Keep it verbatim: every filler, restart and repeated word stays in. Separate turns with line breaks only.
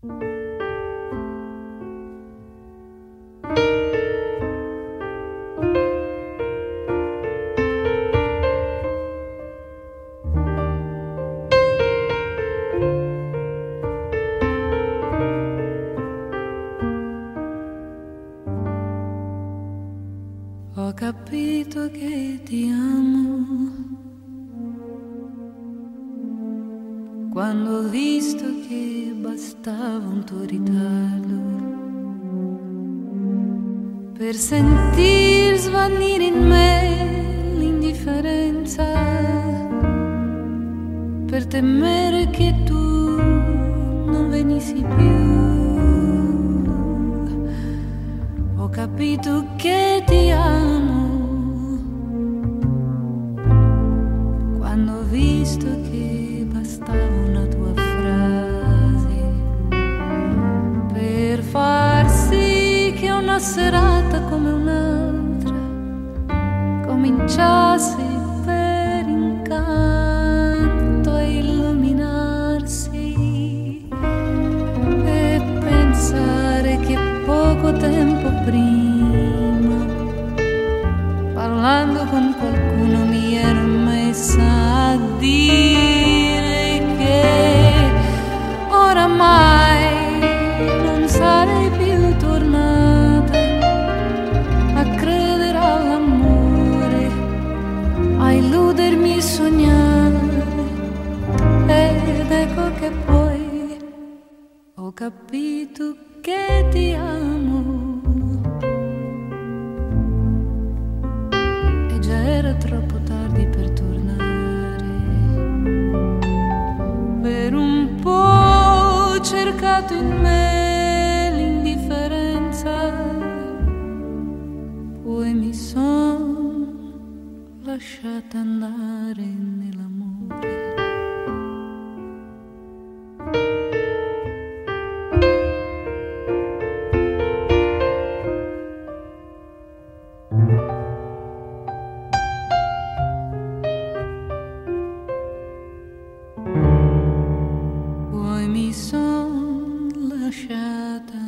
Ho capito che ti amo quando ho visto che bastava un tuo ritardo per sentir svanire in me l'indifferenza, per temere che tu non venissi più. Ho capito che ti amo quando ho visto che bastava una tua frase per far sì che una serata come un'altra cominciasse per incanto a illuminarsi e pensare che poco tempo prima, parlando con qualcuno, mi ero messa a dire che oramai non sarei più tornata a credere all'amore, a illudermi e sognare. Ed ecco che poi ho capito che ti amo. E già era troppo tardi per tornare. Per un po' ho cercato in me l'indifferenza, poi mi son lasciata andare nell'amore. Poi mi son lasciata